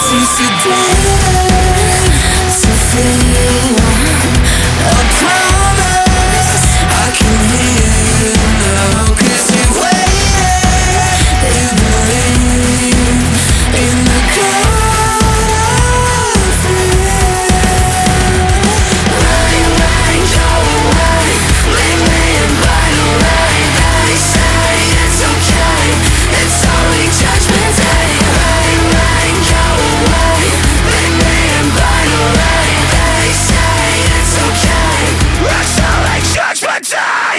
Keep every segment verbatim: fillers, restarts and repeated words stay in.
Since the day to feel a promise, I can hear you now. 'Cause you waited, you believe in the God of fear. Rain, rain, go away, leave me in vinyl rain. They say it's okay, it's only Judgment Day. Rain, rain, go away, leave me in vinyl rain. They say it's okay, it's only Judgment Day.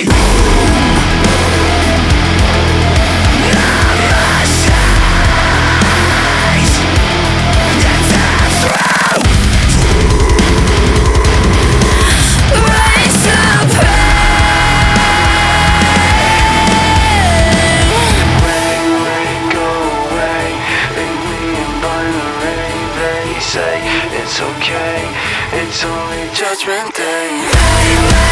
Say it's okay, it's only Judgment Day. Rain, rain.